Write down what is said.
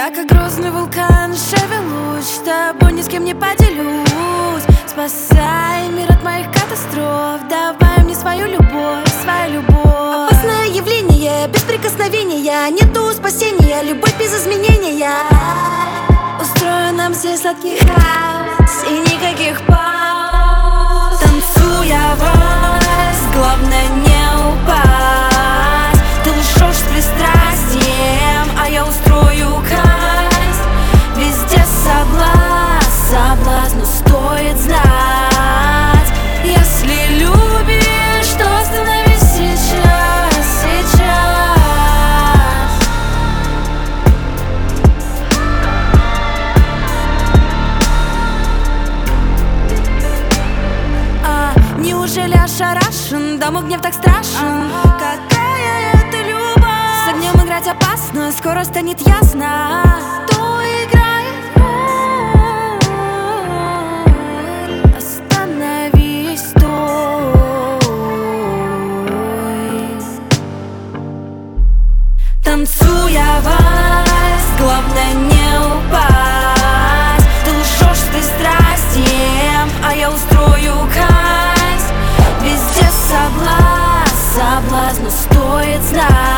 Я как грозный вулкан шевелюсь, с тобой ни с кем не поделюсь. Спасай мир от моих катастроф, давай мне свою любовь, свою любовь. Опасное явление, без прикосновения, нету спасения, любовь без изменения. Устрою нам здесь сладкий хаос и никаких пауз. Танцуя вальс, главное не упасть. Ты лжешь с пристрастием, а я устрою казнь. Везде соблазн, но стоит знать: если любишь, то остановись сейчас, сейчас. Неужели ошарашен? Да, мой гнев так страшен. Какая это любовь? С огнем играть опасно, скоро станет ясно, кто играет роль. Остановись, стой. Танцуя вальс, главное не упасть. Ты лжешь с пристрастием, а я устрою казнь. Везде соблазн, но стоит знать: